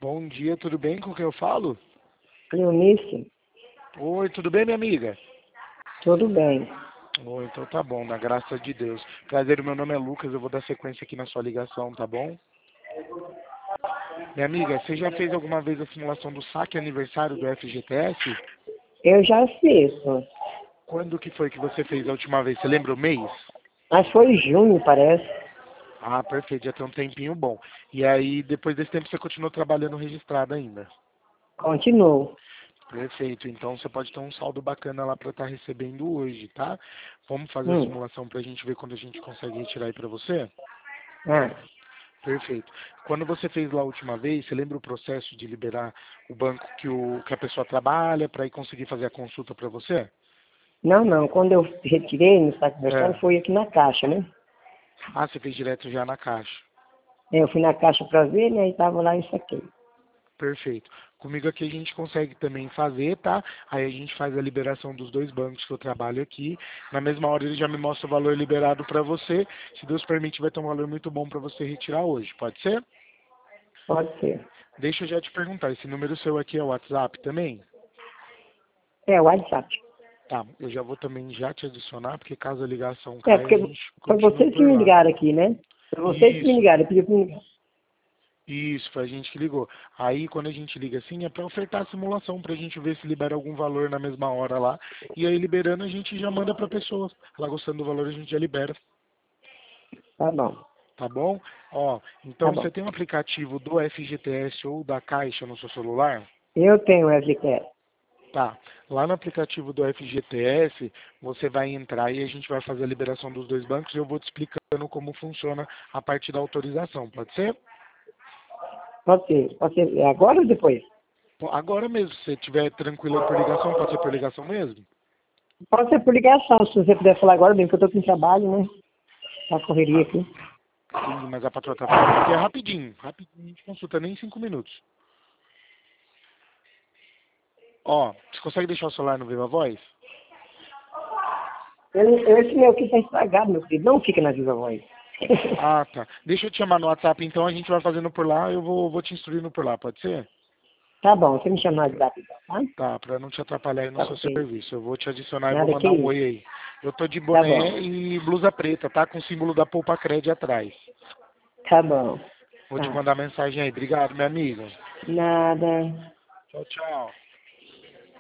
Bom dia, tudo bem? Com quem eu falo? Cleonice, Oi, tudo bem, minha amiga? tudo bem. Oi, então tá bom, na graça de Deus. Prazer, meu nome é Lucas, eu vou dar sequência aqui na sua ligação, tá bom? Minha amiga, você já fez alguma vez a simulação do saque aniversário do FGTS? Eu já fiz, Quando que foi que você fez a última vez? Você lembra o mês? mas foi em junho, parece. Ah, perfeito, já tem um tempinho bom. E aí, depois desse tempo, você continuou trabalhando registrado ainda? Continuo. Perfeito, então você pode ter um saldo bacana lá para estar recebendo hoje, tá? Vamos fazer a Hum. simulação para a gente ver quando a gente consegue retirar aí para você? Ah, Perfeito. Quando você fez lá a última vez, você lembra o processo de liberar o banco que a pessoa trabalha para ir conseguir fazer a consulta para você? não. Quando eu retirei no saque aniversário, É. foi aqui na caixa, né? Ah, você fez direto já na caixa. Eu fui na caixa para ver, né? E tava lá e saquei. Perfeito. Comigo aqui a gente consegue também fazer, tá? Aí a gente faz a liberação dos dois bancos que eu trabalho aqui. Na mesma hora ele já me mostra o valor liberado para você. Se Deus permite, vai ter um valor muito bom para você retirar hoje. Pode ser? Pode ser. Deixa eu já te perguntar, esse número seu aqui é o WhatsApp também? É, o WhatsApp. Tá, eu já vou também já te adicionar, porque caso a ligação É, caia, a porque gente foi continua vocês que por me lá. ligaram aqui, né? Foi vocês que me Isso, ligaram, eu pedi pra me ligar. isso, foi a gente que ligou. Aí quando a gente liga assim, é para ofertar a simulação, pra gente ver se libera algum valor na mesma hora lá. E aí liberando a gente já manda pra pessoa. Ela gostando do valor, a gente já libera. Tá bom, Tá bom? Ó, tá então você bom. tem um aplicativo do FGTS ou da Caixa no seu celular? Eu tenho o FGTS. Tá. Lá no aplicativo do FGTS, você vai entrar e a gente vai fazer a liberação dos dois bancos e eu vou te explicando como funciona a parte da autorização. Pode ser? Pode ser. Pode ser agora ou depois? Bom, agora mesmo, se você estiver tranquilo aí por ligação, pode ser por ligação mesmo? Pode ser por ligação, se você puder falar agora, bem que eu tô com trabalho, né? Tá correria Ah, aqui. sim, mas a patroa tá falando aqui é rapidinho. Rapidinho, a gente consulta, nem 5 minutos. Ó, você consegue deixar o celular no Viva Voz? Esse meu aqui tá estragado, meu filho. Não fica na Viva Voz. Ah, tá. Deixa eu te chamar no WhatsApp, então a gente vai fazendo por lá, eu vou te instruindo por lá, pode ser? Tá bom, você me chama no WhatsApp, então, tá? Tá, pra não te atrapalhar aí no Tá seu ok. serviço. Eu vou te adicionar e vou Nada que mandar um isso. oi aí. Eu tô de Tá bom. boné e blusa preta, tá? Com o símbolo da Poupa Cred atrás. Tá bom. Vou te Tá. mandar mensagem aí. Obrigado, minha amiga. Nada. Tchau, tchau.